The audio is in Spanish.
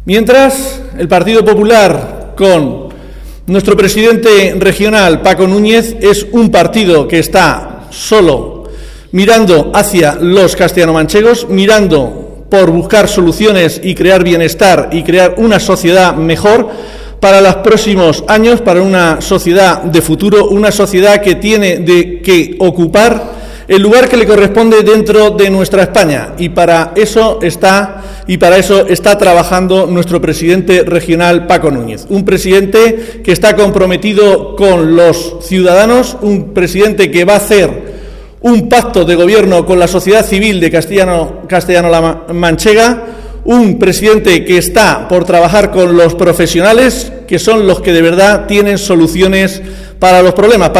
Mientras, el Partido Popular, con nuestro presidente regional, Paco Núñez, es un partido que está solo mirando hacia los castellano-manchegos, mirando por buscar soluciones y crear bienestar y crear una sociedad mejor para los próximos años, para una sociedad de futuro, una sociedad que tiene que ocupar el lugar que le corresponde dentro de nuestra España, y para eso está trabajando nuestro presidente regional, Paco Núñez, un presidente que está comprometido con los ciudadanos, un presidente que va a hacer un pacto de gobierno con la sociedad civil de castellano-la manchega, un presidente que está por trabajar con los profesionales, que son los que de verdad tienen soluciones para los problemas,